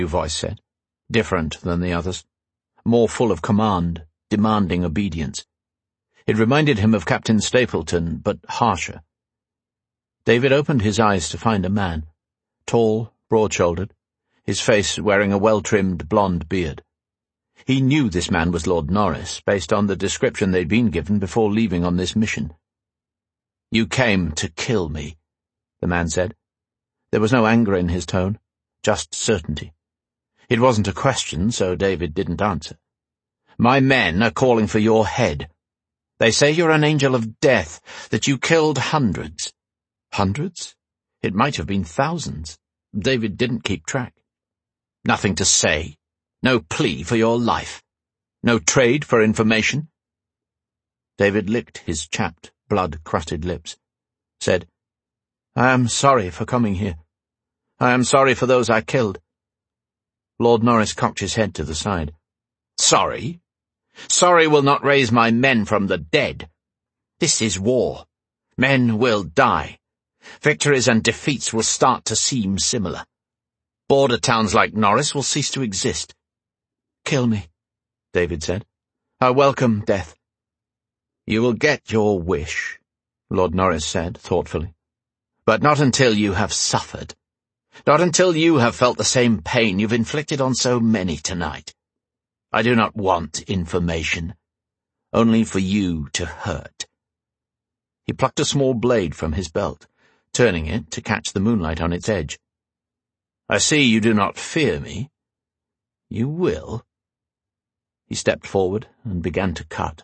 new voice said, different than the others, more full of command, demanding obedience. It reminded him of Captain Stapleton, but harsher. David opened his eyes to find a man, tall, broad-shouldered, his face wearing a well-trimmed blonde beard. He knew this man was Lord Norris, based on the description they'd been given before leaving on this mission. "You came to kill me," the man said. There was no anger in his tone, just certainty. It wasn't a question, so David didn't answer. "My men are calling for your head. They say you're an angel of death, that you killed hundreds." Hundreds? It might have been thousands. David didn't keep track. "Nothing to say. No plea for your life. No trade for information." David licked his chapped, blood-crusted lips, said, "I am sorry for coming here. I am sorry for those I killed." Lord Norris cocked his head to the side. "Sorry? Sorry will not raise my men from the dead. This is war. Men will die. Victories and defeats will start to seem similar. Border towns like Norris will cease to exist." "Kill me," David said. "I welcome death." "You will get your wish," Lord Norris said thoughtfully. "But not until you have suffered. Not until you have felt the same pain you've inflicted on so many tonight. I do not want information, only for you to hurt." He plucked a small blade from his belt, turning it to catch the moonlight on its edge. "I see you do not fear me. You will." He stepped forward and began to cut.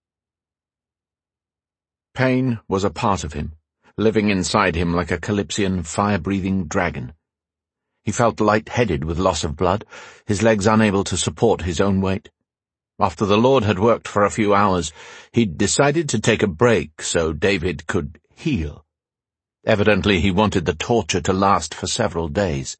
Pain was a part of him, living inside him like a Calypsian, fire-breathing dragon. He felt light-headed with loss of blood, his legs unable to support his own weight. After the Lord had worked for a few hours, he'd decided to take a break so David could heal. Evidently he wanted the torture to last for several days.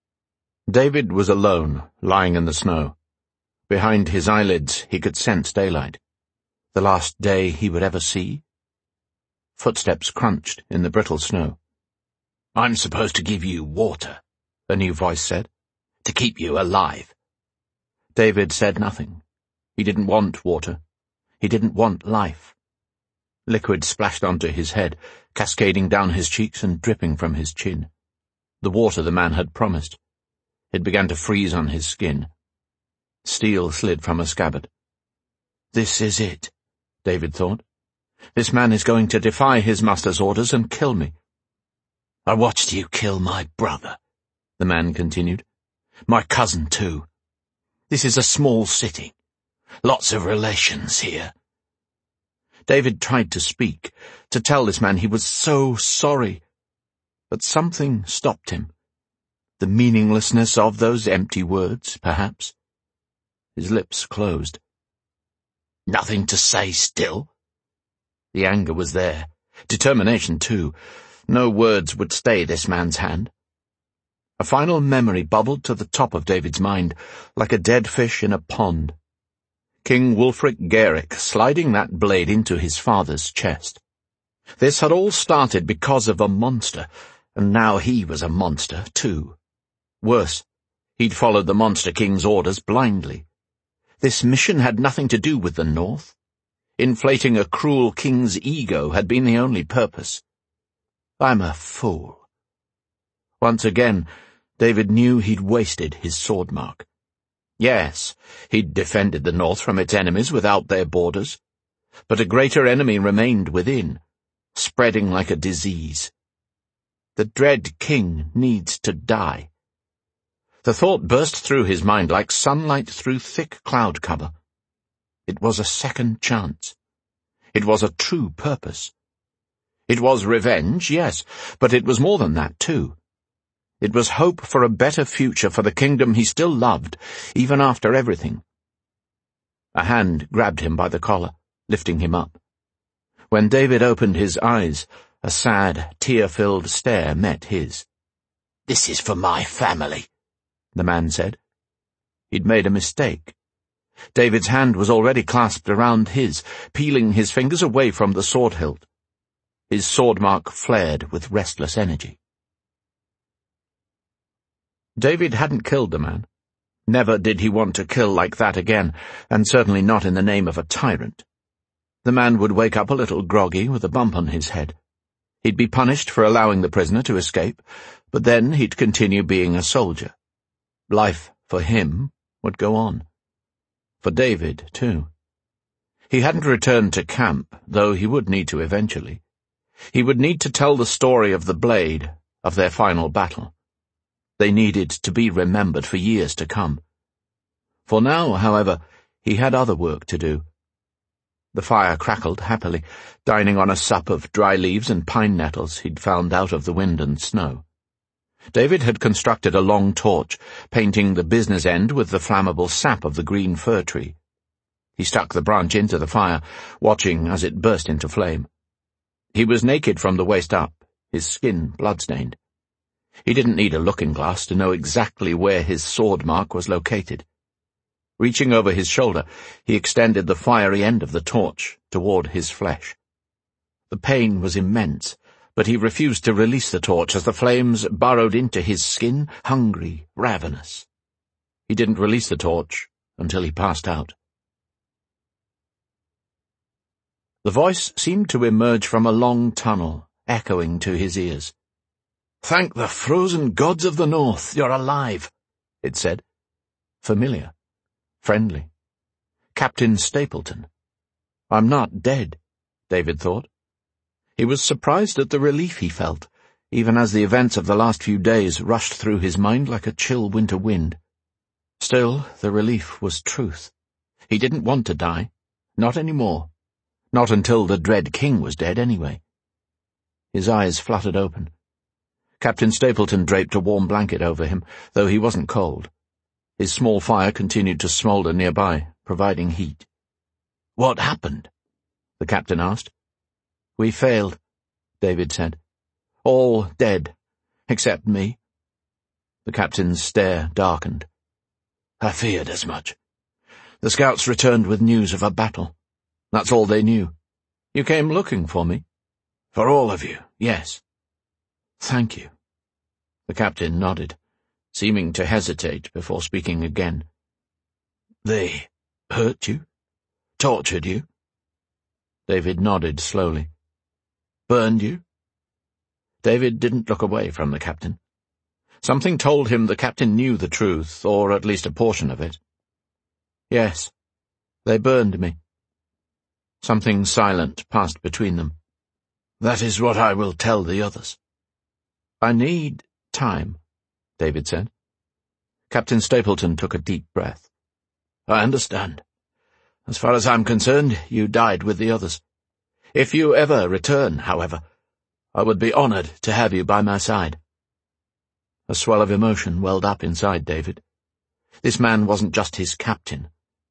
David was alone, lying in the snow. Behind his eyelids he could sense daylight. The last day he would ever see? Footsteps crunched in the brittle snow. "I'm supposed to give you water," a new voice said, "to keep you alive." David said nothing. He didn't want water. He didn't want life. Liquid splashed onto his head, cascading down his cheeks and dripping from his chin. The water the man had promised. It began to freeze on his skin. Steel slid from a scabbard. "This is it," David thought. "This man is going to defy his master's orders and kill me." "I watched you kill my brother," the man continued. "My cousin, too. This is a small city. Lots of relations here." David tried to speak, to tell this man he was so sorry. But something stopped him. The meaninglessness of those empty words, perhaps. His lips closed. "Nothing to say still?" The anger was there. Determination, too. No words would stay this man's hand. A final memory bubbled to the top of David's mind, like a dead fish in a pond. King Wulfric Gaeric sliding that blade into his father's chest. This had all started because of a monster, and now he was a monster, too. Worse, he'd followed the Monster King's orders blindly. This mission had nothing to do with the North. Inflating a cruel king's ego had been the only purpose. I'm a fool. Once again, David knew he'd wasted his sword mark. Yes, he'd defended the North from its enemies without their borders, but a greater enemy remained within, spreading like a disease. The dread king needs to die. The thought burst through his mind like sunlight through thick cloud cover. It was a second chance. It was a true purpose. It was revenge, yes, but it was more than that, too. It was hope for a better future for the kingdom he still loved, even after everything. A hand grabbed him by the collar, lifting him up. When David opened his eyes, a sad, tear-filled stare met his. "This is for my family," the man said. He'd made a mistake. David's hand was already clasped around his, peeling his fingers away from the sword hilt. His sword mark flared with restless energy. David hadn't killed the man. Never did he want to kill like that again, and certainly not in the name of a tyrant. The man would wake up a little groggy with a bump on his head. He'd be punished for allowing the prisoner to escape, but then he'd continue being a soldier. Life, for him, would go on. For David, too. He hadn't returned to camp, though he would need to eventually. He would need to tell the story of the blade, of their final battle. They needed to be remembered for years to come. For now, however, he had other work to do. The fire crackled happily, dining on a sup of dry leaves and pine nettles he'd found out of the wind and snow. David had constructed a long torch, painting the business end with the flammable sap of the green fir tree. He stuck the branch into the fire, watching as it burst into flame. He was naked from the waist up, his skin blood-stained. He didn't need a looking-glass to know exactly where his sword mark was located. Reaching over his shoulder, he extended the fiery end of the torch toward his flesh. The pain was immense, but he refused to release the torch as the flames burrowed into his skin, hungry, ravenous. He didn't release the torch until he passed out. The voice seemed to emerge from a long tunnel, echoing to his ears. "Thank the frozen gods of the north, you're alive," it said. Familiar. Friendly. Captain Stapleton. "I'm not dead," David thought. He was surprised at the relief he felt, even as the events of the last few days rushed through his mind like a chill winter wind. Still, the relief was truth. He didn't want to die. Not anymore. Not until the dread king was dead, anyway. His eyes fluttered open. Captain Stapleton draped a warm blanket over him, though he wasn't cold. His small fire continued to smoulder nearby, providing heat. "What happened?" the captain asked. "We failed," David said. "All dead, except me." The captain's stare darkened. "I feared as much. The scouts returned with news of a battle. That's all they knew. You came looking for me?" "For all of you, yes." "Thank you." The captain nodded, seeming to hesitate before speaking again. "They hurt you? Tortured you?" David nodded slowly. "Burned you?" David didn't look away from the captain. Something told him the captain knew the truth, or at least a portion of it. "Yes, they burned me." Something silent passed between them. "That is what I will tell the others." "I need time," David said. Captain Stapleton took a deep breath. "I understand. As far as I'm concerned, you died with the others. If you ever return, however, I would be honored to have you by my side." A swell of emotion welled up inside David. This man wasn't just his captain.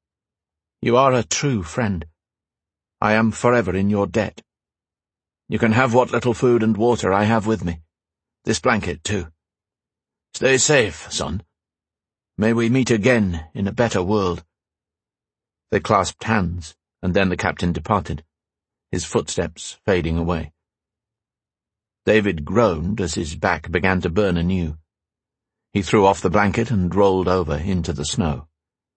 "You are a true friend. I am forever in your debt. You can have what little food and water I have with me. This blanket, too. Stay safe, son. May we meet again in a better world." They clasped hands, and then the captain departed, his footsteps fading away. David groaned as his back began to burn anew. He threw off the blanket and rolled over into the snow.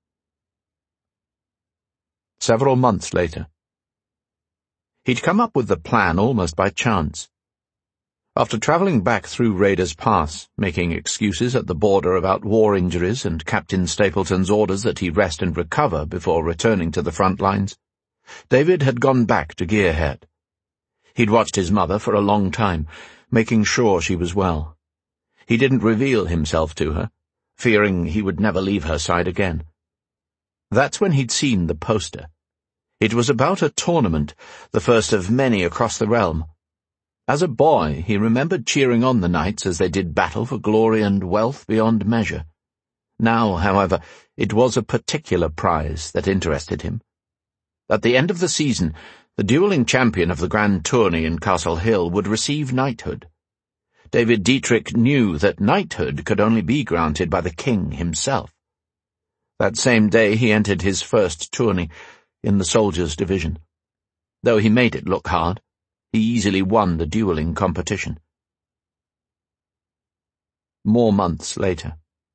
Several months later. He'd come up with the plan almost by chance. After travelling back through Raiders Pass, making excuses at the border about war injuries and Captain Stapleton's orders that he rest and recover before returning to the front lines, David had gone back to Gearhead. He'd watched his mother for a long time, making sure she was well. He didn't reveal himself to her, fearing he would never leave her side again. That's when he'd seen the poster. It was about a tournament, the first of many across the realm. As a boy, he remembered cheering on the knights as they did battle for glory and wealth beyond measure. Now, however, it was a particular prize that interested him. At the end of the season, the dueling champion of the grand tourney in Castle Hill would receive knighthood. David Dietrich knew that knighthood could only be granted by the king himself. That same day he entered his first tourney, in the soldiers' division. Though he made it look hard, he easily won the dueling competition. More months later.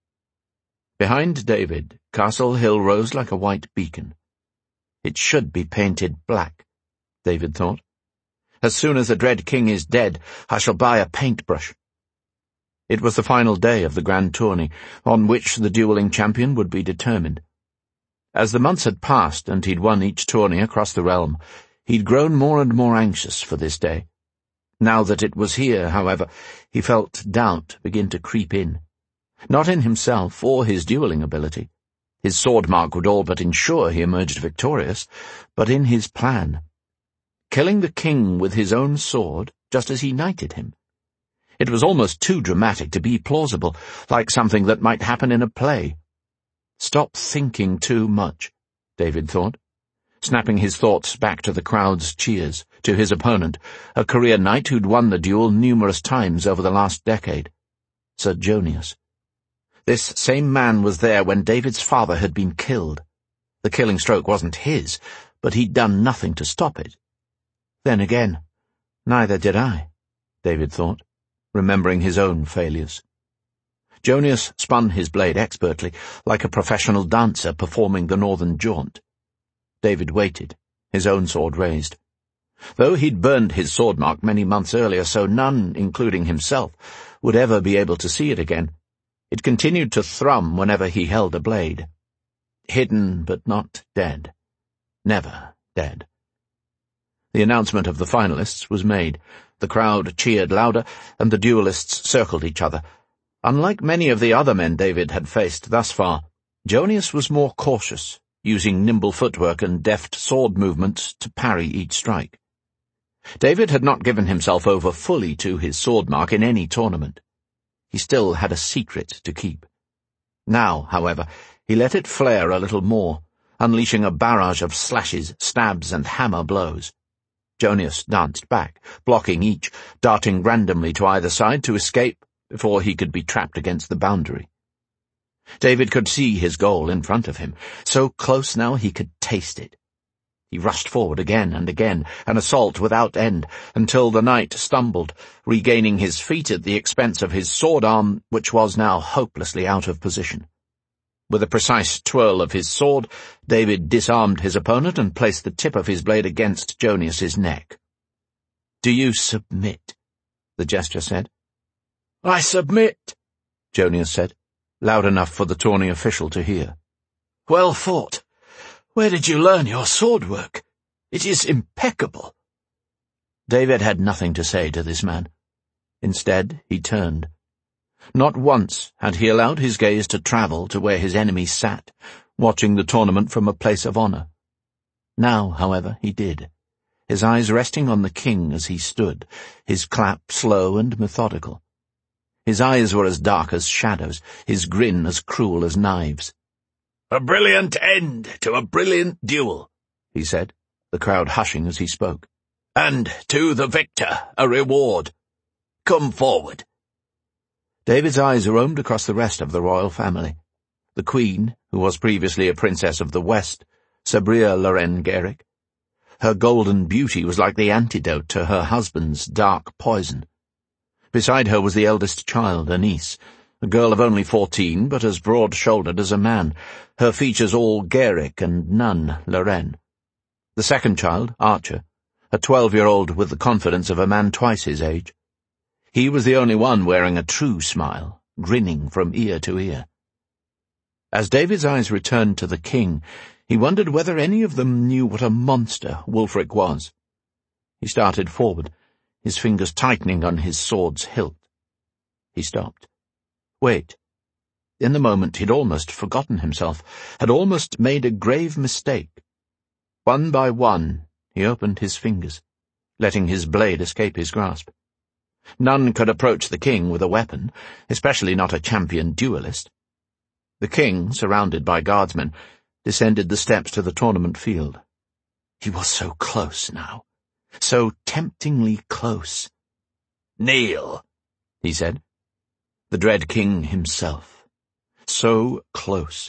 Behind David, Castle Hill rose like a white beacon. It should be painted black, David thought. As soon as the dread king is dead, I shall buy a paintbrush. It was the final day of the grand tourney, on which the duelling champion would be determined. As the months had passed and he'd won each tourney across the realm, he'd grown more and more anxious for this day. Now that it was here, however, he felt doubt begin to creep in. Not in himself or his duelling ability. His sword mark would all but ensure he emerged victorious, but in his plan. Killing the king with his own sword, just as he knighted him. It was almost too dramatic to be plausible, like something that might happen in a play. Stop thinking too much, David thought, snapping his thoughts back to the crowd's cheers, to his opponent, a career knight who'd won the duel numerous times over the last decade, Sir Jonius. This same man was there when David's father had been killed. The killing stroke wasn't his, but he'd done nothing to stop it. Then again, neither did I, David thought, remembering his own failures. Jonius spun his blade expertly, like a professional dancer performing the northern jaunt. David waited, his own sword raised. Though he'd burned his sword mark many months earlier, so none, including himself, would ever be able to see it again, it continued to thrum whenever he held a blade. Hidden but not dead. Never dead. The announcement of the finalists was made. The crowd cheered louder, and the duelists circled each other. Unlike many of the other men David had faced thus far, Jonius was more cautious, using nimble footwork and deft sword movements to parry each strike. David had not given himself over fully to his sword mark in any tournament. He still had a secret to keep. Now, however, he let it flare a little more, unleashing a barrage of slashes, stabs, and hammer blows. Jonius danced back, blocking each, darting randomly to either side to escape before he could be trapped against the boundary. David could see his goal in front of him, so close now he could taste it. He rushed forward again and again, an assault without end, until the knight stumbled, regaining his feet at the expense of his sword arm, which was now hopelessly out of position. With a precise twirl of his sword, David disarmed his opponent and placed the tip of his blade against Jonius's neck. "Do you submit?" the gesture said. "I submit," Jonius said, loud enough for the tourney official to hear. "Well fought. Where did you learn your sword work? It is impeccable." David had nothing to say to this man. Instead, he turned. Not once had he allowed his gaze to travel to where his enemy sat, watching the tournament from a place of honor. Now, however, he did, his eyes resting on the king as he stood, his clap slow and methodical. His eyes were as dark as shadows, his grin as cruel as knives. "A brilliant end to a brilliant duel," he said, the crowd hushing as he spoke. "And to the victor a reward. Come forward." David's eyes roamed across the rest of the royal family. The queen, who was previously a princess of the West, Sabria Loren-Gaeric. Her golden beauty was like the antidote to her husband's dark poison. Beside her was the eldest child, Anise, a girl of only 14, but as broad-shouldered as a man, her features all Gaeric and none Loren. The second child, Archer, a 12-year-old with the confidence of a man twice his age. He was the only one wearing a true smile, grinning from ear to ear. As David's eyes returned to the king, he wondered whether any of them knew what a monster Wulfric was. He started forward, his fingers tightening on his sword's hilt. He stopped. Wait. In the moment he'd almost forgotten himself, had almost made a grave mistake. One by one he opened his fingers, letting his blade escape his grasp. None could approach the king with a weapon, especially not a champion duelist. The king, surrounded by guardsmen, descended the steps to the tournament field. He was so close now, so temptingly close. "Kneel," he said. The dread king himself. So close.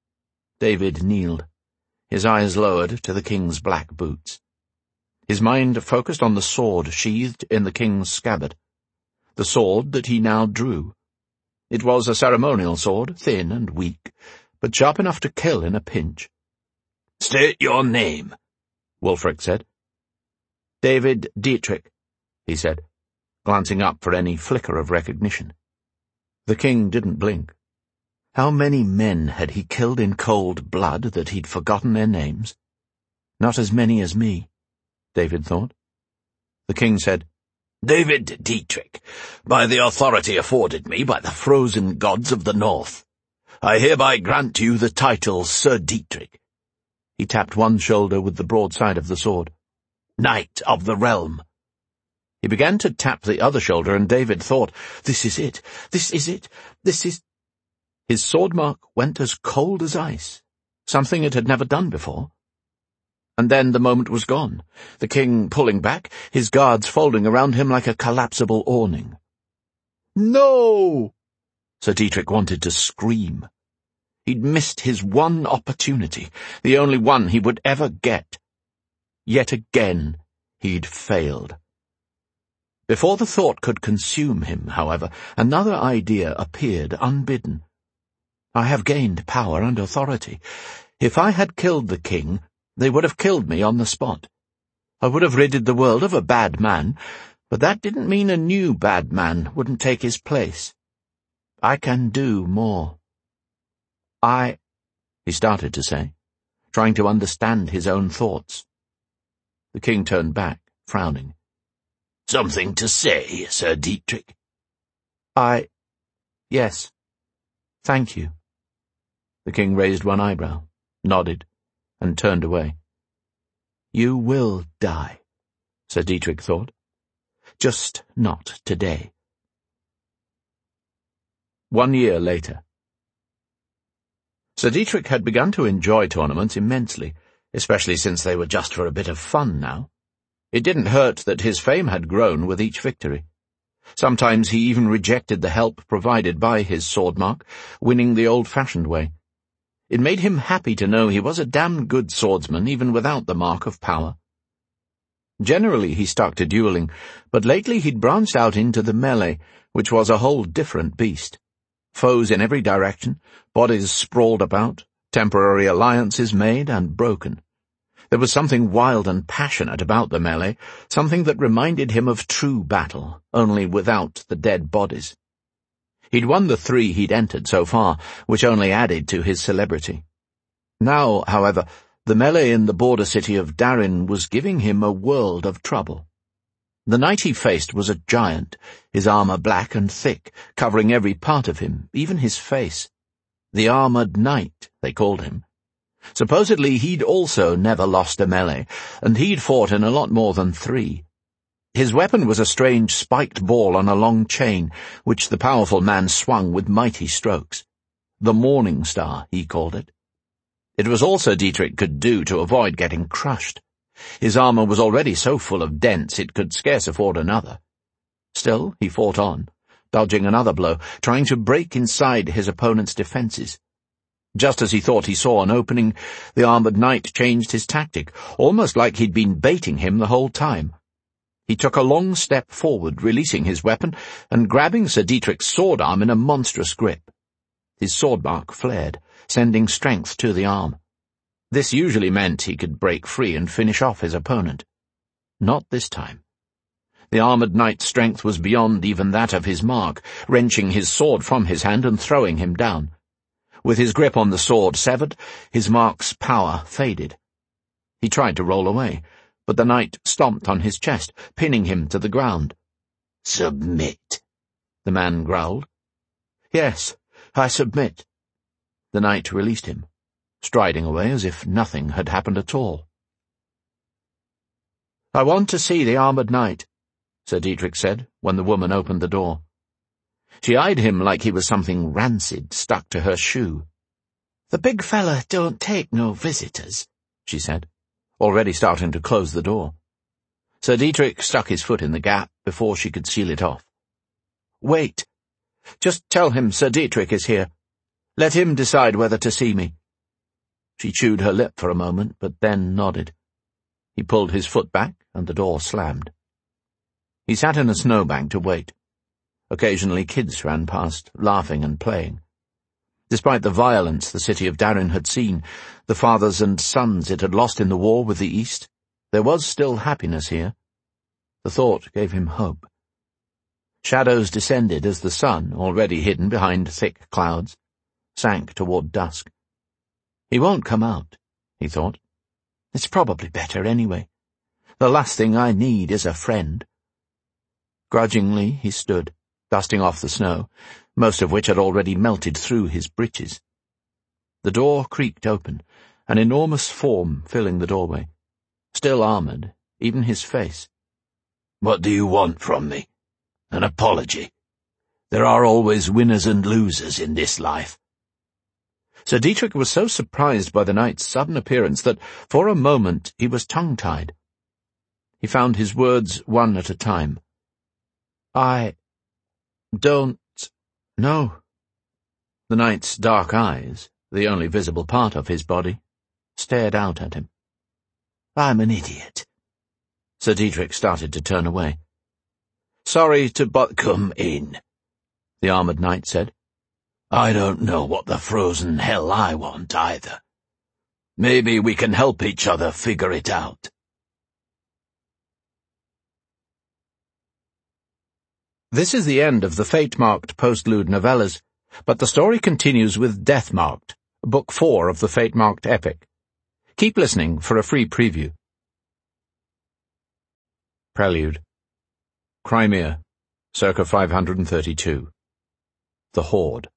David kneeled, his eyes lowered to the king's black boots. His mind focused on the sword sheathed in the king's scabbard, the sword that he now drew. It was a ceremonial sword, thin and weak, but sharp enough to kill in a pinch. "State your name," Wulfric said. "David Dietrich," he said, glancing up for any flicker of recognition. The king didn't blink. How many men had he killed in cold blood that he'd forgotten their names? Not as many as me, David thought. The king said, "David Dietrich, by the authority afforded me by the frozen gods of the north, I hereby grant you the title Sir Dietrich." He tapped one shoulder with the broadside of the sword. "Knight of the realm." He began to tap the other shoulder, and David thought, "This is it. This is it. This is—" His sword mark went as cold as ice, something it had never done before. And then the moment was gone, the king pulling back, his guards folding around him like a collapsible awning. "No!" Sir Dietrich wanted to scream. He'd missed his one opportunity, the only one he would ever get. Yet again, he'd failed. Before the thought could consume him, however, another idea appeared unbidden. I have gained power and authority. If I had killed the king, they would have killed me on the spot. I would have ridded the world of a bad man, but that didn't mean a new bad man wouldn't take his place. I can do more. He started to say, trying to understand his own thoughts. The king turned back, frowning. "Something to say, Sir Dietrich?" Yes. Thank you." The king raised one eyebrow, nodded, and turned away. "You will die," Sir Dietrich thought. "Just not today." 1 year later. Sir Dietrich had begun to enjoy tournaments immensely, especially since they were just for a bit of fun now. It didn't hurt that his fame had grown with each victory. Sometimes he even rejected the help provided by his sword mark, winning the old-fashioned way. It made him happy to know he was a damn good swordsman even without the mark of power. Generally he stuck to dueling, but lately he'd branched out into the melee, which was a whole different beast. Foes in every direction, bodies sprawled about, temporary alliances made and broken. There was something wild and passionate about the melee, something that reminded him of true battle, only without the dead bodies. He'd won the 3 he'd entered so far, which only added to his celebrity. Now, however, the melee in the border city of Darin was giving him a world of trouble. The knight he faced was a giant, his armor black and thick, covering every part of him, even his face. The Armored Knight, they called him. Supposedly he'd also never lost a melee, and he'd fought in a lot more than 3. His weapon was a strange spiked ball on a long chain, which the powerful man swung with mighty strokes. The Morning Star, he called it. It was all Sir Dietrich could do to avoid getting crushed. His armor was already so full of dents it could scarce afford another. Still, he fought on, dodging another blow, trying to break inside his opponent's defenses. Just as he thought he saw an opening, the Armored Knight changed his tactic, almost like he'd been baiting him the whole time. He took a long step forward, releasing his weapon, and grabbing Sir Dietrich's sword arm in a monstrous grip. His sword mark flared, sending strength to the arm. This usually meant he could break free and finish off his opponent. Not this time. The Armored Knight's strength was beyond even that of his mark, wrenching his sword from his hand and throwing him down. With his grip on the sword severed, his mark's power faded. He tried to roll away, but the knight stomped on his chest, pinning him to the ground. "Submit," the man growled. "Yes, I submit." The knight released him, striding away as if nothing had happened at all. "I want to see the Armored Knight," Sir Dietrich said, when the woman opened the door. She eyed him like he was something rancid stuck to her shoe. "The big fella don't take no visitors," she said, already starting to close the door. Sir Dietrich stuck his foot in the gap before she could seal it off. "Wait. Just tell him Sir Dietrich is here. Let him decide whether to see me." She chewed her lip for a moment, but then nodded. He pulled his foot back, and the door slammed. He sat in a snowbank to wait. Occasionally kids ran past, laughing and playing. Despite the violence the city of Darin had seen, the fathers and sons it had lost in the war with the East, there was still happiness here. The thought gave him hope. Shadows descended as the sun, already hidden behind thick clouds, sank toward dusk. He won't come out, he thought. It's probably better anyway. The last thing I need is a friend. Grudgingly he stood, dusting off the snow, most of which had already melted through his breeches. The door creaked open, an enormous form filling the doorway. Still armored, even his face. "What do you want from me? An apology? There are always winners and losers in this life." Sir Dietrich was so surprised by the knight's sudden appearance that, for a moment, he was tongue-tied. He found his words one at a time. "I don't know." The knight's dark eyes, the only visible part of his body, stared out at him. "I'm an idiot." Sir Dietrich started to turn away. "Sorry to come in," the armored knight said. "I don't know what the frozen hell I want either. Maybe we can help each other figure it out." This is the end of the fate-marked postlude novellas, but the story continues with Death-marked, Book 4 of the fate-marked epic. Keep listening for a free preview. Prelude. Crimea, circa 532. The Horde.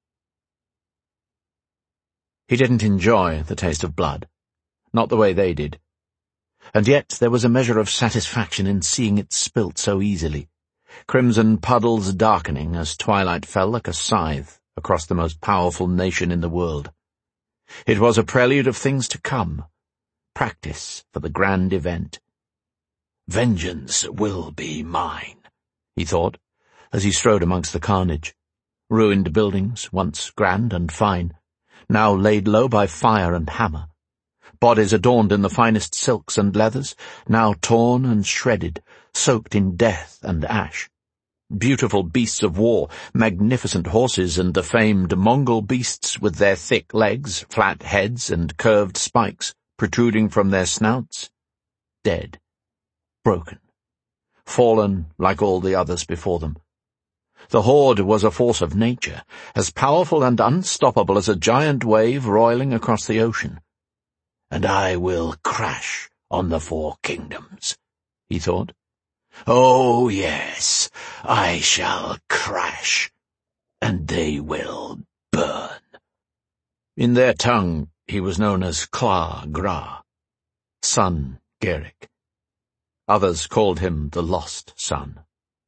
He didn't enjoy the taste of blood, not the way they did. And yet there was a measure of satisfaction in seeing it spilt so easily, crimson puddles darkening as twilight fell like a scythe across the most powerful nation in the world. It was a prelude of things to come, practice for the grand event. "Vengeance will be mine," he thought, as he strode amongst the carnage. Ruined buildings, once grand and fine, now laid low by fire and hammer. Bodies adorned in the finest silks and leathers, now torn and shredded, soaked in death and ash. Beautiful beasts of war, magnificent horses and the famed Mongol beasts with their thick legs, flat heads and curved spikes protruding from their snouts, dead, broken, fallen like all the others before them. The Horde was a force of nature, as powerful and unstoppable as a giant wave roiling across the ocean. "And I will crash on the Four Kingdoms," he thought. "Oh, yes, I shall crash, and they will burn." In their tongue, he was known as Kla Gra, Son Gerik. Others called him the Lost Son.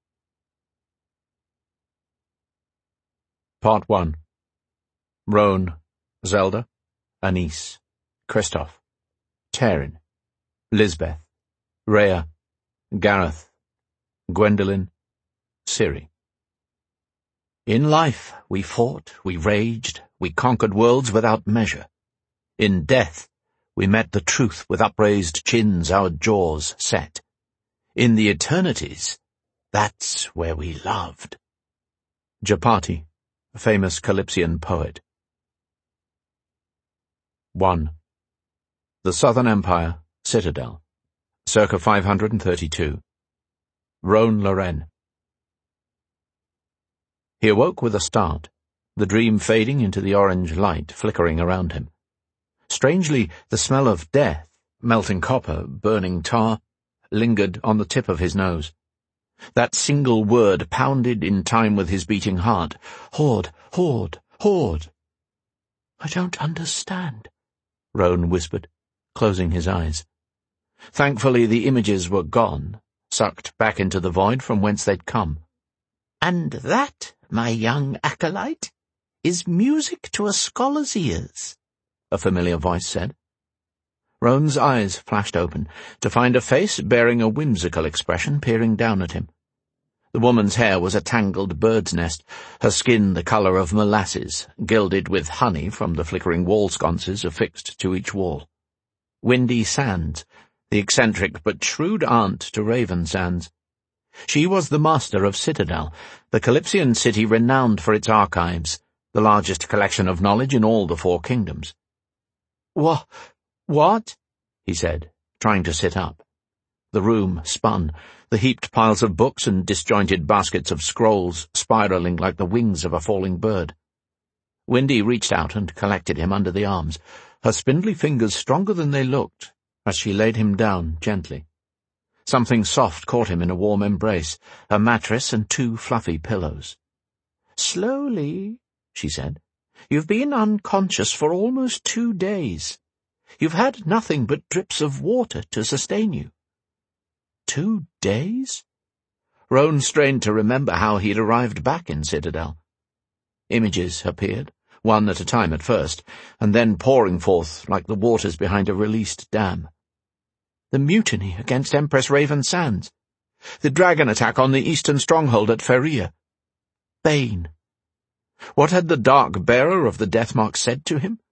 Part 1. Roan, Zelda, Anise, Kristoff, Tarin, Lisbeth, Rhea, Gareth, Gwendolen, Ciri. In life we fought, we raged, we conquered worlds without measure. In death we met the truth with upraised chins, our jaws set. In the eternities, that's where we loved. Japati, a famous Calypsian poet. 1. The Southern Empire, Citadel, circa 532. Roan Loren. He awoke with a start, the dream fading into the orange light flickering around him. Strangely, the smell of death, melting copper, burning tar, lingered on the tip of his nose. That single word pounded in time with his beating heart. Horde, horde, horde. "I don't understand," Roan whispered, closing his eyes. Thankfully the images were gone, sucked back into the void from whence they'd come. "And that, my young acolyte, is music to a scholar's ears," a familiar voice said. Roan's eyes flashed open, to find a face bearing a whimsical expression peering down at him. The woman's hair was a tangled bird's nest, her skin the colour of molasses, gilded with honey from the flickering wall sconces affixed to each wall. Windy Sands, the eccentric but shrewd aunt to Raven Sands. She was the master of Citadel, the Calypsian city renowned for its archives, the largest collection of knowledge in all the Four Kingdoms. What? He said, trying to sit up. The room spun, the heaped piles of books and disjointed baskets of scrolls spiraling like the wings of a falling bird. Windy reached out and collected him under the arms, her spindly fingers stronger than they looked, as she laid him down gently. Something soft caught him in a warm embrace, a mattress and 2 fluffy pillows. "Slowly," she said. "You've been unconscious for almost 2 days. You've had nothing but drips of water to sustain you." 2 days? Roan strained to remember how he'd arrived back in Citadel. Images appeared, one at a time at first, and then pouring forth like the waters behind a released dam. The mutiny against Empress Raven Sands. The dragon attack on the eastern stronghold at Feria. Bane. What had the dark bearer of the Deathmark said to him?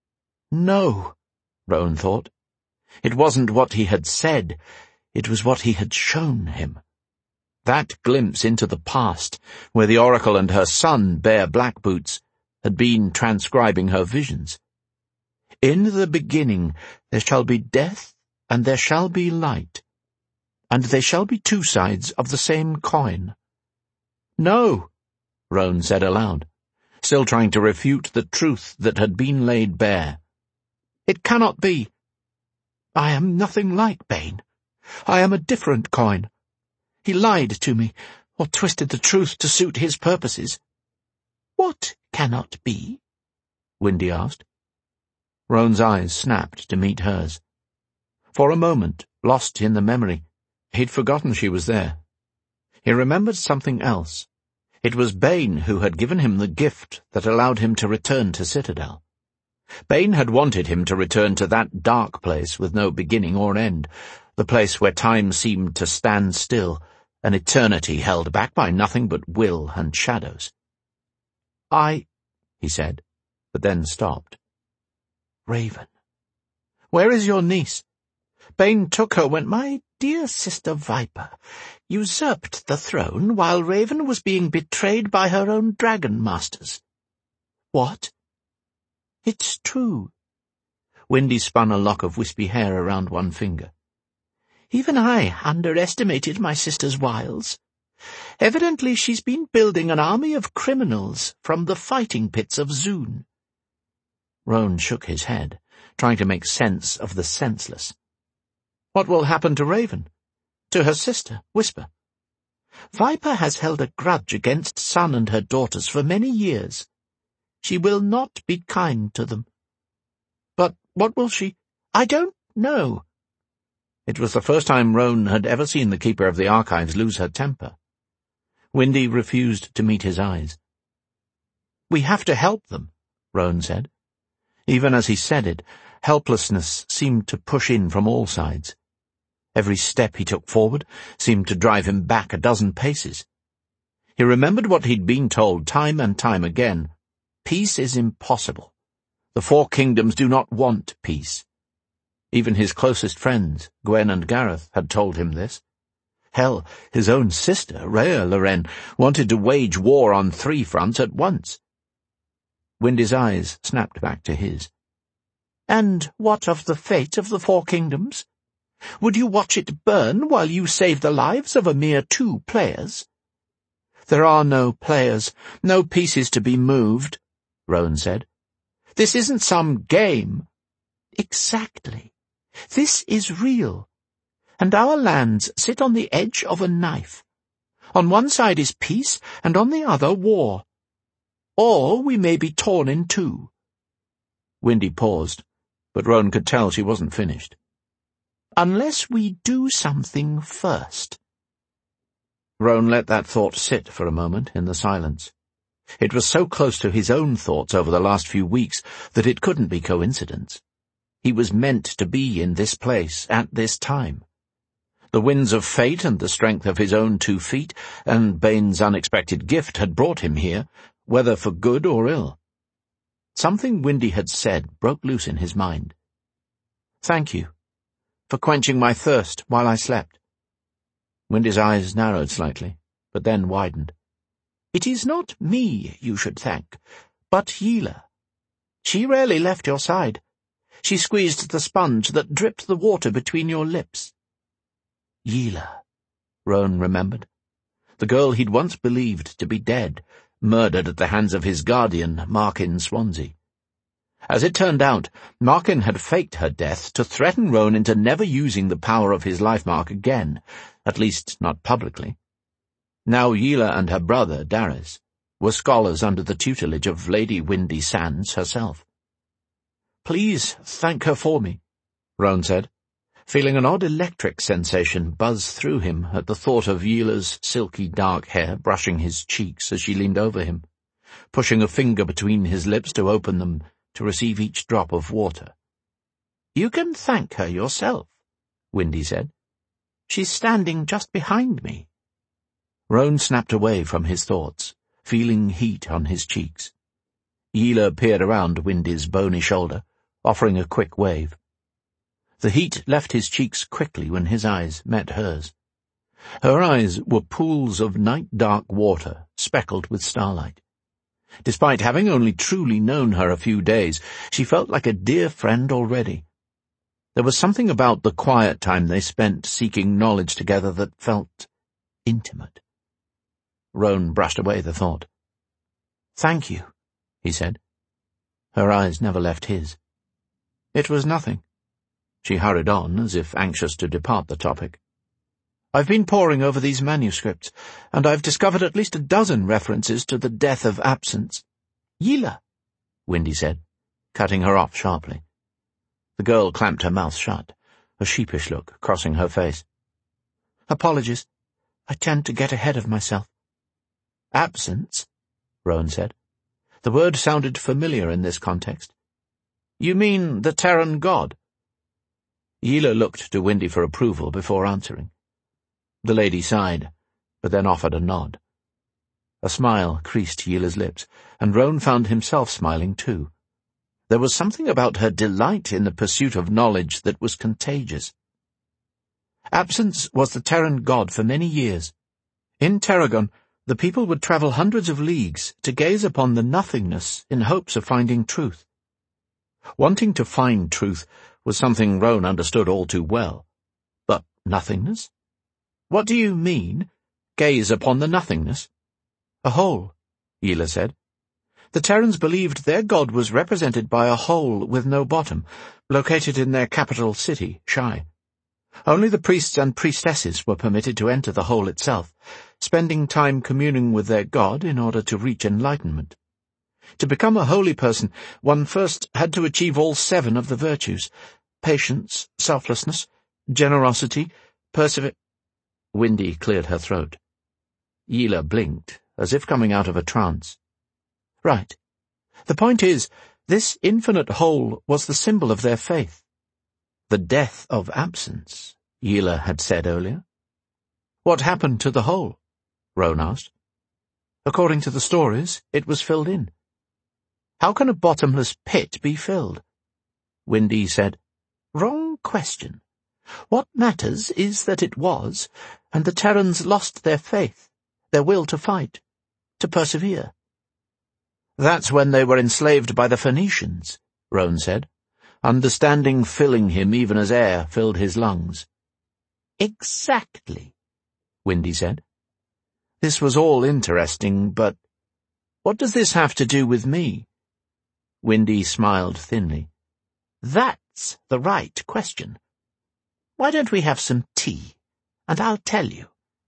No, Roan thought. It wasn't what he had said, it was what he had shown him. That glimpse into the past, where the Oracle and her son, Bear Blackboots, had been transcribing her visions. In the beginning there shall be death, and there shall be light, and they shall be 2 sides of the same coin. No, Roan said aloud, still trying to refute the truth that had been laid bare. It cannot be. I am nothing like Bane. I am a different coin. He lied to me, or twisted the truth to suit his purposes. What cannot be? Windy asked. Roan's eyes snapped to meet hers. For a moment, lost in the memory, he'd forgotten she was there. He remembered something else. It was Bane who had given him the gift that allowed him to return to Citadel. Bane had wanted him to return to that dark place with no beginning or end, the place where time seemed to stand still, an eternity held back by nothing but will and shadows. He said, but then stopped. Raven. Where is your niece? Bane took her when my dear sister Viper usurped the throne while Raven was being betrayed by her own dragon masters. What? It's true. Windy spun a lock of wispy hair around one finger. Even I underestimated my sister's wiles. Evidently she's been building an army of criminals from the fighting pits of Zoon. Roan shook his head, trying to make sense of the senseless. What will happen to Raven? To her sister, Whisper? Viper has held a grudge against Sun and her daughters for many years. She will not be kind to them. But what will she? I don't know. It was the first time Roan had ever seen the Keeper of the Archives lose her temper. Windy refused to meet his eyes. We have to help them, Roan said. Even as he said it, helplessness seemed to push in from all sides. Every step he took forward seemed to drive him back a dozen paces. He remembered what he'd been told time and time again. Peace is impossible. The Four Kingdoms do not want peace. Even his closest friends, Gwen and Gareth, had told him this. Hell, his own sister, Rhea Loren, wanted to wage war on 3 fronts at once. Windy's eyes snapped back to his. And what of the fate of the Four Kingdoms? Would you watch it burn while you save the lives of a mere 2 players? There are no players, no pieces to be moved, Roan said. This isn't some game. Exactly. This is real. And our lands sit on the edge of a knife. On one side is peace, and on the other war. Or we may be torn in 2. Windy paused, but Roan could tell she wasn't finished. Unless we do something first. Roan let that thought sit for a moment in the silence. It was so close to his own thoughts over the last few weeks that it couldn't be coincidence. He was meant to be in this place at this time. The winds of fate and the strength of his own 2 feet and Bane's unexpected gift had brought him here, whether for good or ill. Something Windy had said broke loose in his mind. Thank you for quenching my thirst while I slept. Windy's eyes narrowed slightly, but then widened. "It is not me you should thank, but Yila. She rarely left your side. She squeezed the sponge that dripped the water between your lips." Yila, Rowan remembered. The girl he'd once believed to be dead, murdered at the hands of his guardian, Markin Swansea. As it turned out, Markin had faked her death to threaten Rowan into never using the power of his life mark again, at least not publicly. Now Yila and her brother, Darius, were scholars under the tutelage of Lady Windy Sands herself. "Please thank her for me," Rowan said, feeling an odd electric sensation buzz through him at the thought of Yila's silky dark hair brushing his cheeks as she leaned over him, pushing a finger between his lips to open them to receive each drop of water. "You can thank her yourself," Windy said. "She's standing just behind me." Rowan snapped away from his thoughts, feeling heat on his cheeks. Yila peered around Windy's bony shoulder, offering a quick wave. The heat left his cheeks quickly when his eyes met hers. Her eyes were pools of night-dark water, speckled with starlight. Despite having only truly known her a few days, she felt like a dear friend already. There was something about the quiet time they spent seeking knowledge together that felt intimate. Rowan brushed away the thought. "Thank you," he said. Her eyes never left his. "It was nothing." She hurried on, as if anxious to depart the topic. "I've been poring over these manuscripts, and I've discovered at least a dozen references to the death of Absence." "Yila," Windy said, cutting her off sharply. The girl clamped her mouth shut, a sheepish look crossing her face. "Apologies. I tend to get ahead of myself." "Absence?" Rowan said. The word sounded familiar in this context. "You mean the Terran god?" Yila looked to Windy for approval before answering. The lady sighed, but then offered a nod. A smile creased Yila's lips, and Rowan found himself smiling too. There was something about her delight in the pursuit of knowledge that was contagious. Absence was the Terran god for many years. In Terragon, the people would travel hundreds of leagues to gaze upon the nothingness in hopes of finding truth. Wanting to find truth was something Rowan understood all too well. But nothingness? "What do you mean, gaze upon the nothingness?" "A hole," Yila said. "The Terrans believed their god was represented by a hole with no bottom, located in their capital city, Shai. Only the priests and priestesses were permitted to enter the hole itself, spending time communing with their god in order to reach enlightenment. To become a holy person, one first had to achieve all 7 of the virtues: patience, selflessness, generosity, perseverance." Windy cleared her throat. Yila blinked, as if coming out of a trance. "Right. The point is, this infinite whole was the symbol of their faith." "The death of Absence," Yila had said earlier. "What happened to the hole?" Rowan asked. "According to the stories, it was filled in." "How can a bottomless pit be filled?" Windy said. "Wrong question. What matters is that it was, and the Terrans lost their faith, their will to fight, to persevere." "That's when they were enslaved by the Phoenicians," Rowan said, understanding filling him even as air filled his lungs. "Exactly," Windy said. "This was all interesting, but what does this have to do with me?" Windy smiled thinly. "That's the right question. Why don't we have some tea, and I'll tell you."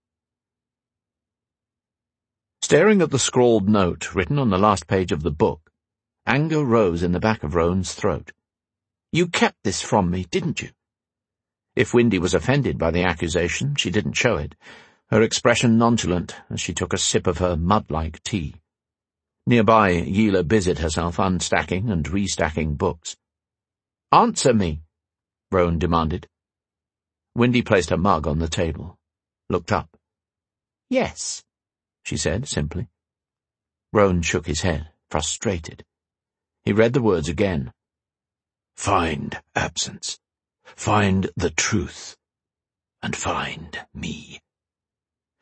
Staring at the scrawled note written on the last page of the book, anger rose in the back of Rowan's throat. "You kept this from me, didn't you?" If Windy was offended by the accusation, she didn't show it, her expression nonchalant as she took a sip of her mud-like tea. Nearby, Yila busied herself unstacking and restacking books. "Answer me," Rowan demanded. Windy placed her mug on the table, looked up. "Yes," she said simply. Rowan shook his head, frustrated. He read the words again. "Find Absence. Find the truth. And find me."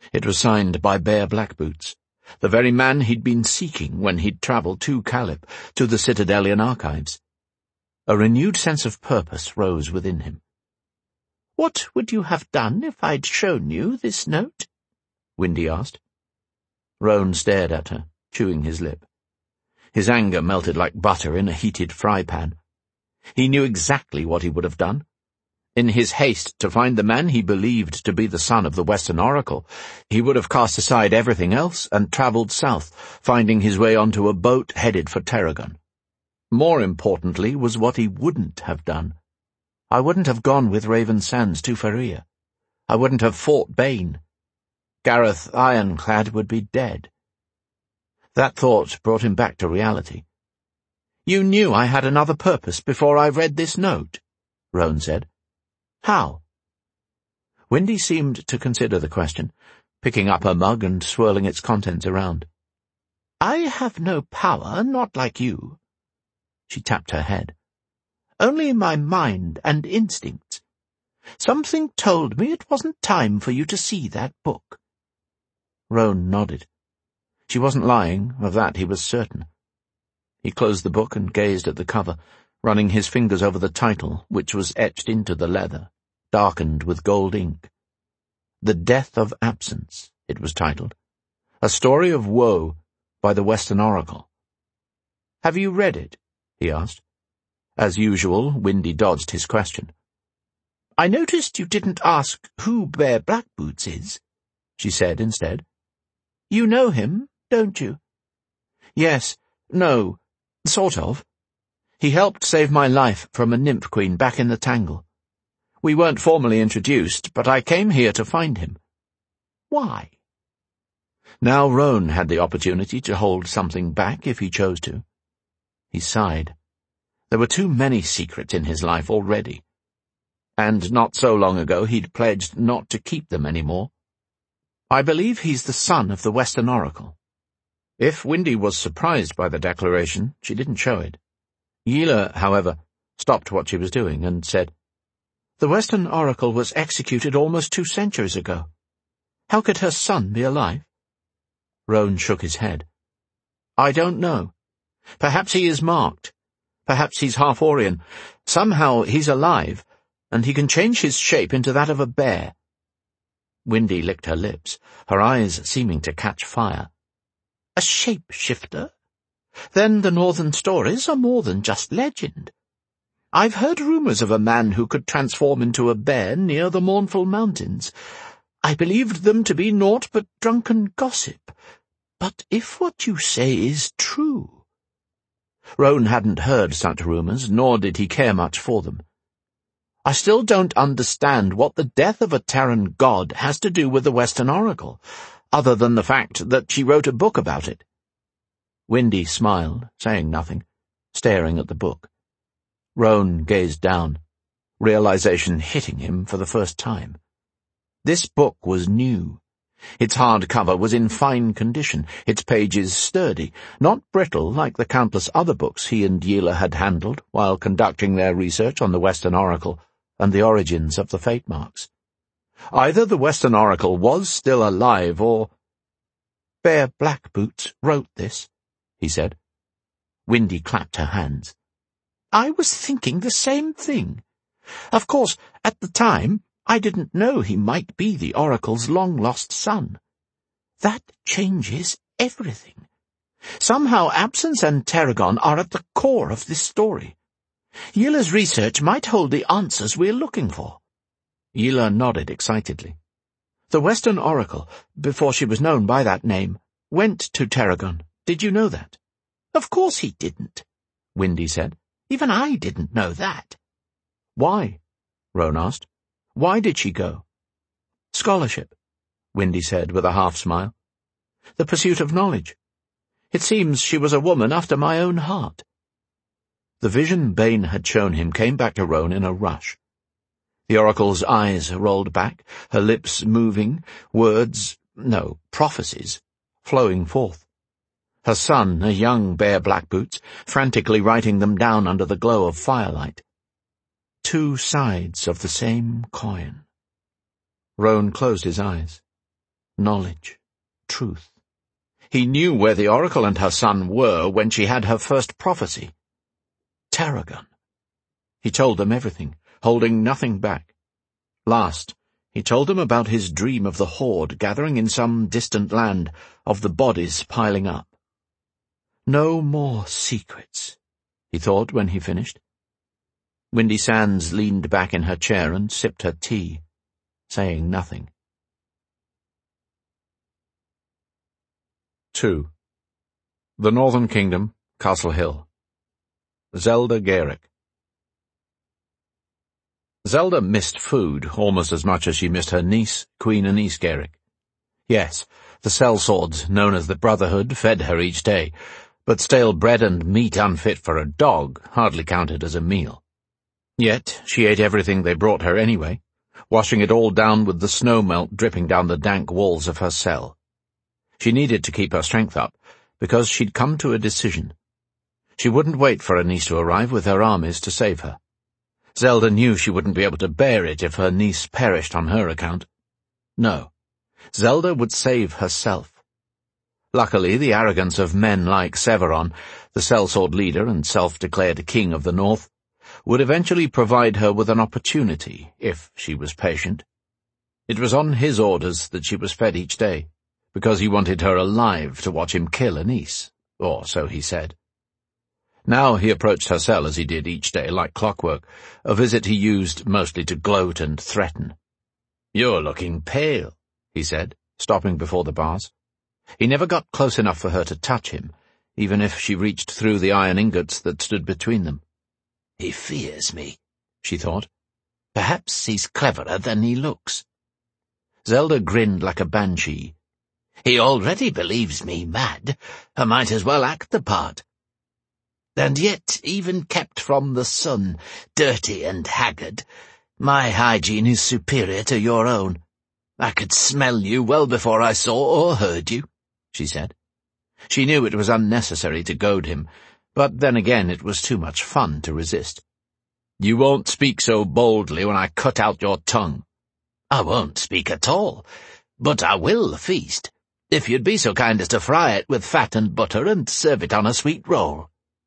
It was signed by Bear Blackboots, the very man he'd been seeking when he'd travelled to Calip, to the Citadelian archives. A renewed sense of purpose rose within him. "What would you have done if I'd shown you this note?" Windy asked. Roan stared at her, chewing his lip. His anger melted like butter in a heated fry-pan. He knew exactly what he would have done. In his haste to find the man he believed to be the son of the Western Oracle, he would have cast aside everything else and travelled south, finding his way onto a boat headed for Terragon. More importantly was what he wouldn't have done. I wouldn't have gone with Raven Sands to Faria. I wouldn't have fought Bane. Gareth Ironclad would be dead. That thought brought him back to reality. "You knew I had another purpose before I read this note," Roan said. "How?" Windy seemed to consider the question, picking up her mug and swirling its contents around. "I have no power, not like you." She tapped her head. "Only my mind and instincts. Something told me it wasn't time for you to see that book." Roan nodded. She wasn't lying, of that he was certain. He closed the book and gazed at the cover, running his fingers over the title, which was etched into the leather, darkened with gold ink. The Death of Absence, it was titled. A Story of Woe by the Western Oracle. "Have you read it?" he asked. As usual, Windy dodged his question. "I noticed you didn't ask who Bear Blackboots is," she said instead. "You know him, don't you?" "Yes, no, sort of. He helped save my life from a nymph queen back in the Tangle. We weren't formally introduced, but I came here to find him." "Why?" Now Roan had the opportunity to hold something back if he chose to. He sighed. There were too many secrets in his life already. And not so long ago he'd pledged not to keep them any more. "I believe he's the son of the Western Oracle." If Windy was surprised by the declaration, she didn't show it. Yila, however, stopped what she was doing and said, "The Western Oracle was executed almost 2 centuries ago. How could her son be alive?" Roan shook his head. "I don't know. Perhaps he is marked. Perhaps he's half Orion. Somehow he's alive, and he can change his shape into that of a bear." Windy licked her lips, her eyes seeming to catch fire. "A shape-shifter? Then the Northern stories are more than just legend. I've heard rumors of a man who could transform into a bear near the Mournful Mountains. I believed them to be naught but drunken gossip. But if what you say is true—" Roan hadn't heard such rumors, nor did he care much for them. "I still don't understand what the death of a Terran god has to do with the Western Oracle, other than the fact that she wrote a book about it." Windy smiled, saying nothing, staring at the book. Roan gazed down, realization hitting him for the first time. This book was new. Its hardcover was in fine condition, its pages sturdy, not brittle like the countless other books he and Yila had handled while conducting their research on the Western Oracle and the origins of the Fate Marks. Either the Western Oracle was still alive or— "Bear Blackboots wrote this," he said. Windy clapped her hands. "I was thinking the same thing. Of course, at the time, I didn't know he might be the Oracle's long-lost son. That changes everything. Somehow Absence and Terragon are at the core of this story. Yila's research might hold the answers we're looking for." Yila nodded excitedly. "The Western Oracle, before she was known by that name, went to Terragon. Did you know that?" "Of course he didn't," Windy said. "Even I didn't know that." "Why?" Roan asked. "Why did she go?" "Scholarship," Windy said with a half-smile. "The pursuit of knowledge. It seems she was a woman after my own heart." The vision Bane had shown him came back to Roan in a rush. The Oracle's eyes rolled back, her lips moving, prophecies, flowing forth. Her son, a young Bear Blackboots, frantically writing them down under the glow of firelight. 2 sides of the same coin. Roan closed his eyes. knowledge, truth. He knew where the oracle and her son were when she had her first prophecy. Tarragon. He told them everything, holding nothing back. Last, he told them about his dream of the horde gathering in some distant land, of the bodies piling up. No more secrets, he thought when he finished. Windy Sands leaned back in her chair and sipped her tea, saying nothing. 2. The Northern Kingdom, Castle Hill. Zelda Gaeric. Zelda missed food almost as much as she missed her niece, Queen Anise Gaeric. Yes, the sellswords, known as the Brotherhood, fed her each day, but stale bread and meat unfit for a dog hardly counted as a meal. Yet she ate everything they brought her anyway, washing it all down with the snow melt dripping down the dank walls of her cell. She needed to keep her strength up, because she'd come to a decision. She wouldn't wait for Anise to arrive with her armies to save her. Zelda knew she wouldn't be able to bear it if her niece perished on her account. No, Zelda would save herself. Luckily, the arrogance of men like Severon, the sellsword leader and self-declared king of the North, would eventually provide her with an opportunity, if she was patient. It was on his orders that she was fed each day, because he wanted her alive to watch him kill Anise, or so he said. Now he approached her cell as he did each day like clockwork, a visit he used mostly to gloat and threaten. "You're looking pale," he said, stopping before the bars. He never got close enough for her to touch him, even if she reached through the iron ingots that stood between them. "He fears me," she thought. "Perhaps he's cleverer than he looks." Zelda grinned like a banshee. "He already believes me mad. I might as well act the part. And yet, even kept from the sun, dirty and haggard, my hygiene is superior to your own. I could smell you well before I saw or heard you," she said. She knew it was unnecessary to goad him, but then again it was too much fun to resist. "You won't speak so boldly when I cut out your tongue." "I won't speak at all, but I will feast, if you'd be so kind as to fry it with fat and butter and serve it on a sweet roll."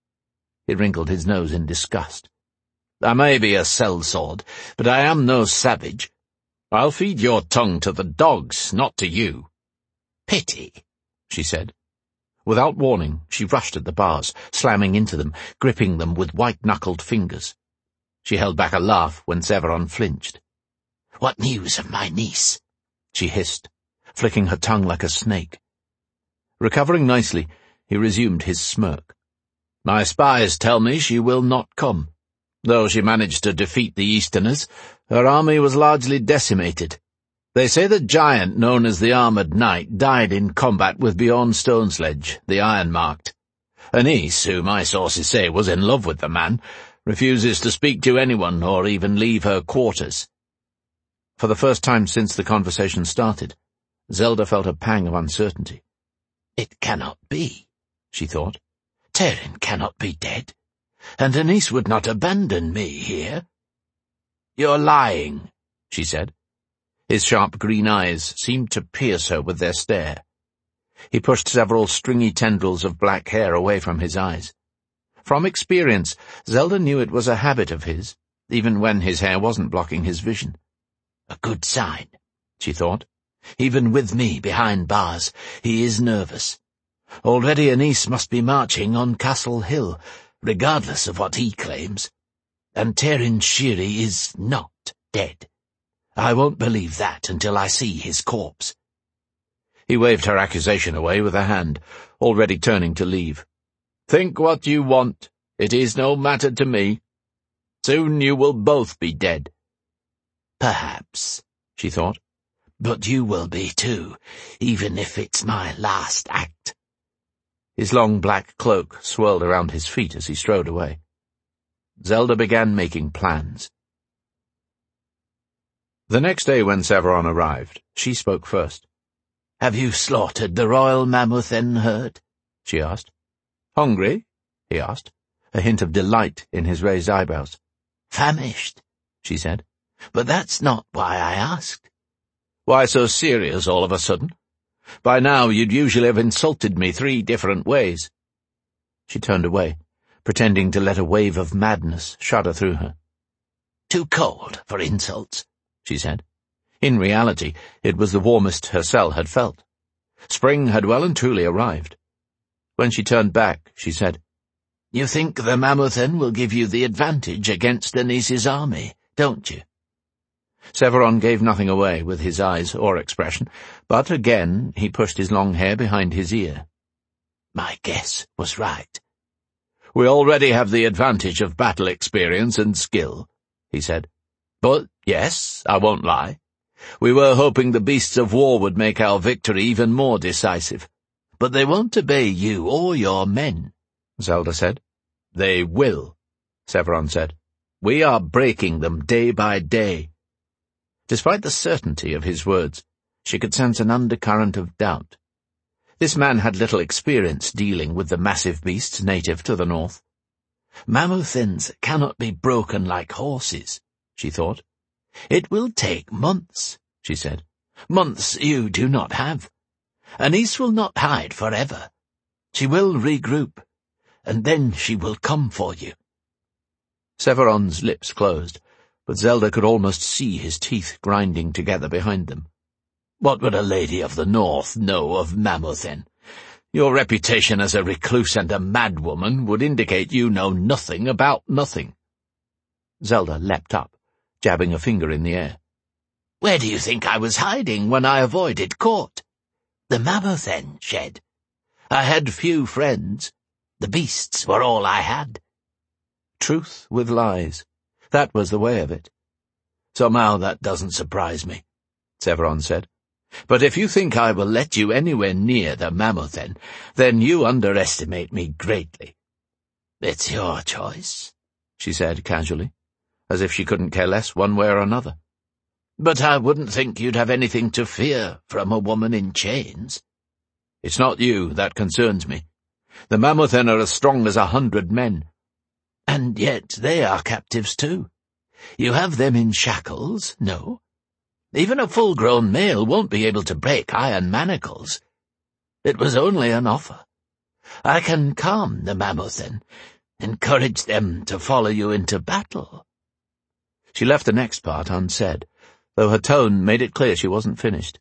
He wrinkled his nose in disgust. "I may be a sellsword, but I am no savage. I'll feed your tongue to the dogs, not to you." "Pity," she said. Without warning, she rushed at the bars, slamming into them, gripping them with white-knuckled fingers. She held back a laugh when Severon flinched. "What news of my niece?" she hissed, flicking her tongue like a snake. Recovering nicely, he resumed his smirk. "My spies tell me she will not come. Though she managed to defeat the Easterners, her army was largely decimated. They say the giant known as the Armored Knight died in combat with Bjorn Stonesledge, the Iron-Marked. Anise, who my sources say was in love with the man, refuses to speak to anyone or even leave her quarters." For the first time since the conversation started, Zelda felt a pang of uncertainty. "It cannot be," she thought. "Tairyn cannot be dead, and Anise would not abandon me here." "You're lying," she said. His sharp green eyes seemed to pierce her with their stare. He pushed several stringy tendrils of black hair away from his eyes. From experience, Zelda knew it was a habit of his, even when his hair wasn't blocking his vision. "A good sign," she thought. "Even with me behind bars, he is nervous. Already Anise must be marching on Castle Hill, regardless of what he claims. And Tairyn Shiri is not dead. I won't believe that until I see his corpse." He waved her accusation away with a hand, already turning to leave. "Think what you want. It is no matter to me. Soon you will both be dead." "Perhaps," she thought. "But you will be too, even if it's my last act." His long black cloak swirled around his feet as he strode away. Zelda began making plans. The next day when Severon arrived, she spoke first. "Have you slaughtered the royal mammoth and herd?" she asked. "Hungry?" he asked, a hint of delight in his raised eyebrows. "Famished," she said. "But that's not why I asked." "Why so serious all of a sudden? By now you'd usually have insulted me 3 different ways." She turned away, pretending to let a wave of madness shudder through her. "Too cold for insults," she said. In reality, it was the warmest her cell had felt. Spring had well and truly arrived. When she turned back, she said, "You think the Mamuthen will give you the advantage against Anis's army, don't you?" Severon gave nothing away with his eyes or expression, but again he pushed his long hair behind his ear. "My guess was right." "We already have the advantage of battle experience and skill," he said. "But, yes, I won't lie. We were hoping the beasts of war would make our victory even more decisive." "But they won't obey you or your men," Zelda said. "They will," Severon said. "We are breaking them day by day." Despite the certainty of his words, she could sense an undercurrent of doubt. This man had little experience dealing with the massive beasts native to the north. "Mamuthens cannot be broken like horses," she thought. "It will take months," she said. "Months you do not have. Anis will not hide forever. She will regroup, and then she will come for you." Severon's lips closed, but Zelda could almost see his teeth grinding together behind them. "What would a lady of the north know of Mamuthen? Your reputation as a recluse and a madwoman would indicate you know nothing about nothing." Zelda leapt up, jabbing a finger in the air. "Where do you think I was hiding when I avoided court? The Mamuthen shed. I had few friends. The beasts were all I had." Truth with lies. That was the way of it. "Somehow that doesn't surprise me," Severon said. "But if you think I will let you anywhere near the Mamuthen, then you underestimate me greatly." "It's your choice," she said casually, as if she couldn't care less one way or another. "But I wouldn't think you'd have anything to fear from a woman in chains." "It's not you that concerns me. The Mamuthen are as strong as 100 men." "And yet they are captives too. You have them in shackles, no? Even a full-grown male won't be able to break iron manacles. It was only an offer. I can calm the Mamuthen, encourage them to follow you into battle." She left the next part unsaid, though her tone made it clear she wasn't finished.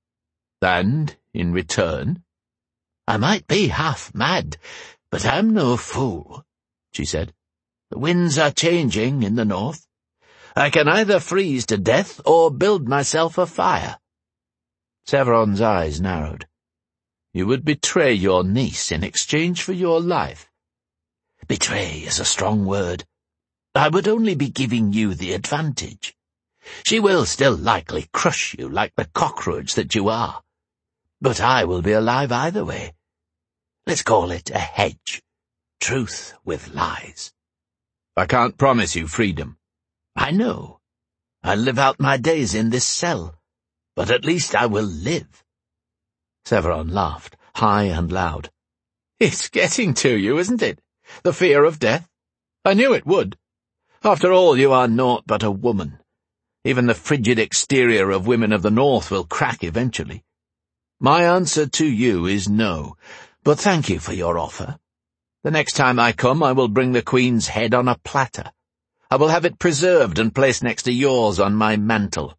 "And, in return?" "I might be half mad, but I'm no fool," she said. "The winds are changing in the north. I can either freeze to death or build myself a fire." Severon's eyes narrowed. "You would betray your niece in exchange for your life?" "Betray is a strong word. I would only be giving you the advantage. She will still likely crush you like the cockroach that you are. But I will be alive either way. Let's call it a hedge. Truth with lies." "I can't promise you freedom." "I know. I'll live out my days in this cell, but at least I will live." Severon laughed, high and loud. "It's getting to you, isn't it? The fear of death? I knew it would. After all, you are naught but a woman. Even the frigid exterior of women of the north will crack eventually. My answer to you is no, but thank you for your offer. The next time I come, I will bring the Queen's head on a platter. I will have it preserved and placed next to yours on my mantle."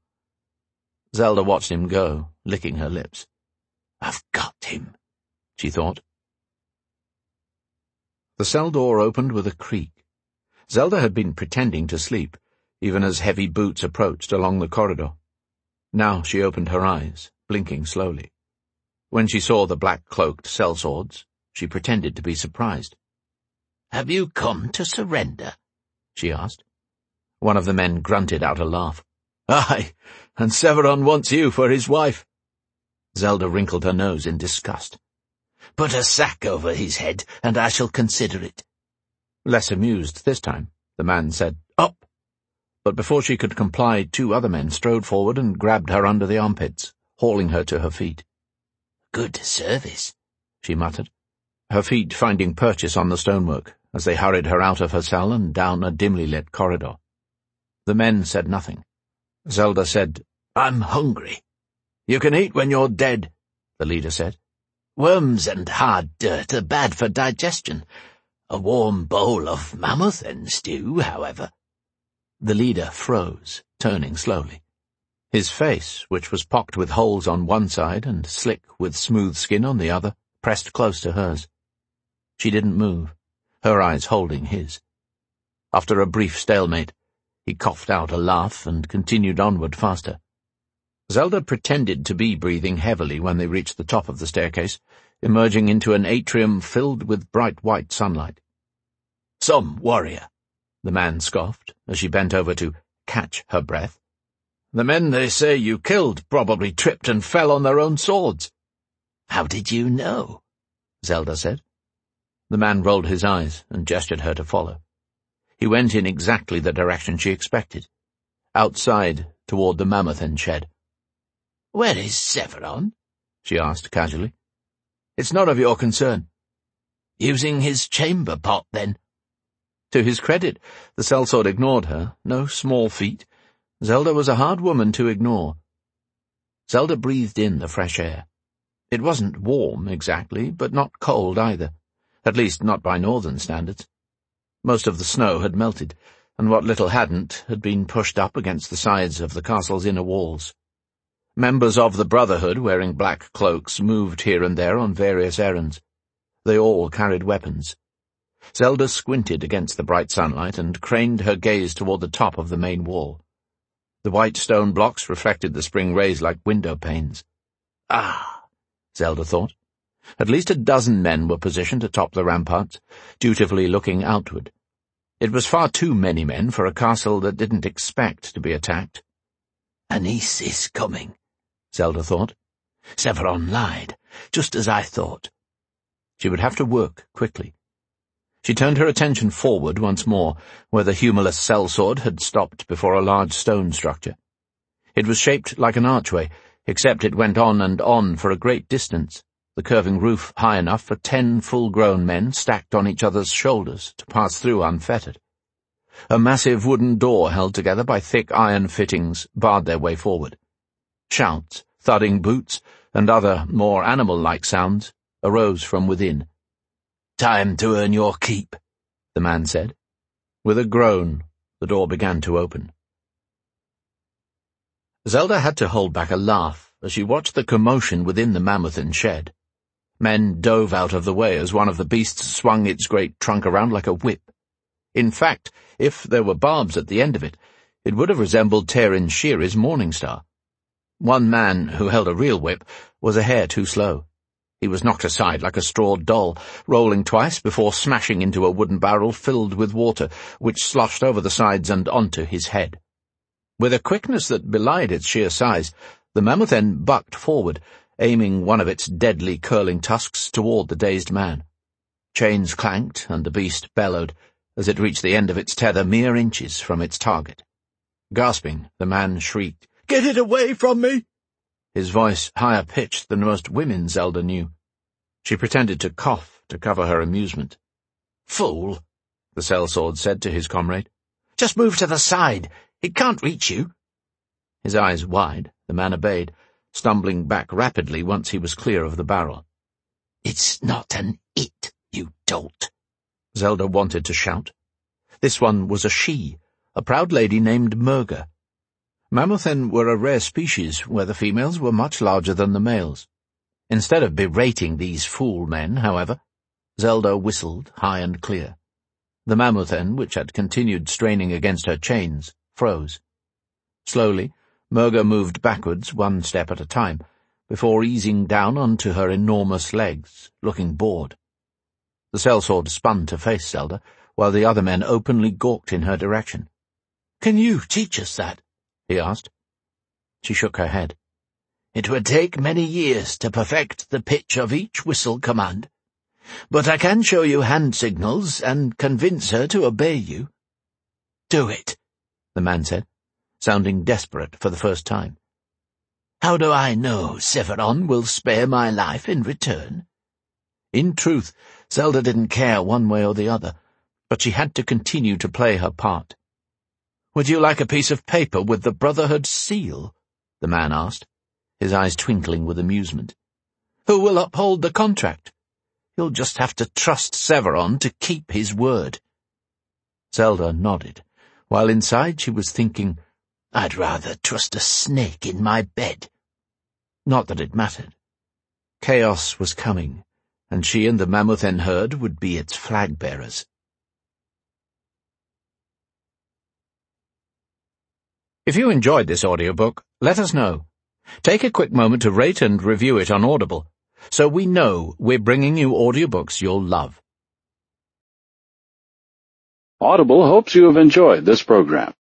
Zelda watched him go, licking her lips. "I've got him," she thought. The cell door opened with a creak. Zelda had been pretending to sleep, even as heavy boots approached along the corridor. Now she opened her eyes, blinking slowly. When she saw the black-cloaked sellswords, she pretended to be surprised. "Have you come to surrender?" she asked. One of the men grunted out a laugh. "Aye, and Severon wants you for his wife." Zelda wrinkled her nose in disgust. "Put a sack over his head, and I shall consider it." Less amused this time, the man said, "Up!" But before she could comply, 2 other men strode forward and grabbed her under the armpits, hauling her to her feet. "Good service," she muttered, her feet finding purchase on the stonework as they hurried her out of her cell and down a dimly lit corridor. The men said nothing. Zelda said, "I'm hungry. You can eat when you're dead." the leader said. "Worms and hard dirt are bad for digestion. A warm bowl of mammoth-hen stew, however." The leader froze, turning slowly. His face, which was pocked with holes on one side and slick with smooth skin on the other, pressed close to hers. She didn't move, her eyes holding his. After a brief stalemate, he coughed out a laugh and continued onward faster. Zelda pretended to be breathing heavily when they reached the top of the staircase, emerging into an atrium filled with bright white sunlight. "Some warrior," the man scoffed as she bent over to catch her breath. "The men they say you killed probably tripped and fell on their own swords." "How did you know?" Zelda said. The man rolled his eyes and gestured her to follow. He went in exactly the direction she expected, outside toward the mammoth-hen shed. "Where is Severon?" she asked casually. "It's none of your concern." "Using his chamber pot, then?" To his credit, the sellsword ignored her, no small feat. Zelda was a hard woman to ignore. Zelda breathed in the fresh air. It wasn't warm, exactly, but not cold either, at least not by northern standards. Most of the snow had melted, and what little hadn't had been pushed up against the sides of the castle's inner walls. Members of the Brotherhood wearing black cloaks moved here and there on various errands. They all carried weapons. Zelda squinted against the bright sunlight and craned her gaze toward the top of the main wall. The white stone blocks reflected the spring rays like window panes. Ah, Zelda thought. At least a dozen men were positioned atop the ramparts, dutifully looking outward. It was far too many men for a castle that didn't expect to be attacked. "Anise is coming," Zelda thought. "Severon lied, just as I thought." She would have to work quickly. She turned her attention forward once more, where the humorless sellsword had stopped before a large stone structure. It was shaped like an archway, except it went on and on for a great distance, the curving roof high enough for 10 full-grown men stacked on each other's shoulders to pass through unfettered. A massive wooden door held together by thick iron fittings barred their way forward. Shouts, thudding boots, and other, more animal-like sounds arose from within. "Time to earn your keep," the man said. With a groan, the door began to open. Zelda had to hold back a laugh as she watched the commotion within the mammoth-hen shed. Men dove out of the way as one of the beasts swung its great trunk around like a whip. In fact, if there were barbs at the end of it, it would have resembled Tarin Sheary's Morning Star. One man, who held a real whip, was a hair too slow. He was knocked aside like a straw doll, rolling twice before smashing into a wooden barrel filled with water, which sloshed over the sides and onto his head. With a quickness that belied its sheer size, the mammoth-hen bucked forward, aiming one of its deadly curling tusks toward the dazed man. Chains clanked, and the beast bellowed as it reached the end of its tether mere inches from its target. Gasping, the man shrieked, "Get it away from me!" his voice higher pitched than most women Zelda knew. She pretended to cough to cover her amusement. "Fool," the sellsword said to his comrade. "Just move to the side. It can't reach you." His eyes wide, the man obeyed, stumbling back rapidly once he was clear of the barrel. "It's not an it, you dolt," Zelda wanted to shout. This one was a she, a proud lady named Murga. Mammoth-hen were a rare species where the females were much larger than the males. Instead of berating these fool men, however, Zelda whistled high and clear. The mammoth-hen, which had continued straining against her chains, froze. Slowly, Murga moved backwards 1 step at a time, before easing down onto her enormous legs, looking bored. The sellsword spun to face Zelda, while the other men openly gawked in her direction. "Can you teach us that?" he asked. She shook her head. "It would take many years to perfect the pitch of each whistle command. But I can show you hand signals and convince her to obey you." "Do it," the man said, sounding desperate for the first time. "How do I know Severon will spare my life in return?" In truth, Zelda didn't care one way or the other, but she had to continue to play her part. "Would you like a piece of paper with the Brotherhood seal?" the man asked, his eyes twinkling with amusement. Who will uphold the contract? You'll just have to trust Severon to keep his word." Zelda nodded, while inside she was thinking, "I'd rather trust a snake in my bed." Not that it mattered. Chaos was coming, and she and the Mamuthen herd would be its flag-bearers. If you enjoyed this audiobook, let us know. Take a quick moment to rate and review it on Audible, so we know we're bringing you audiobooks you'll love. Audible hopes you have enjoyed this program.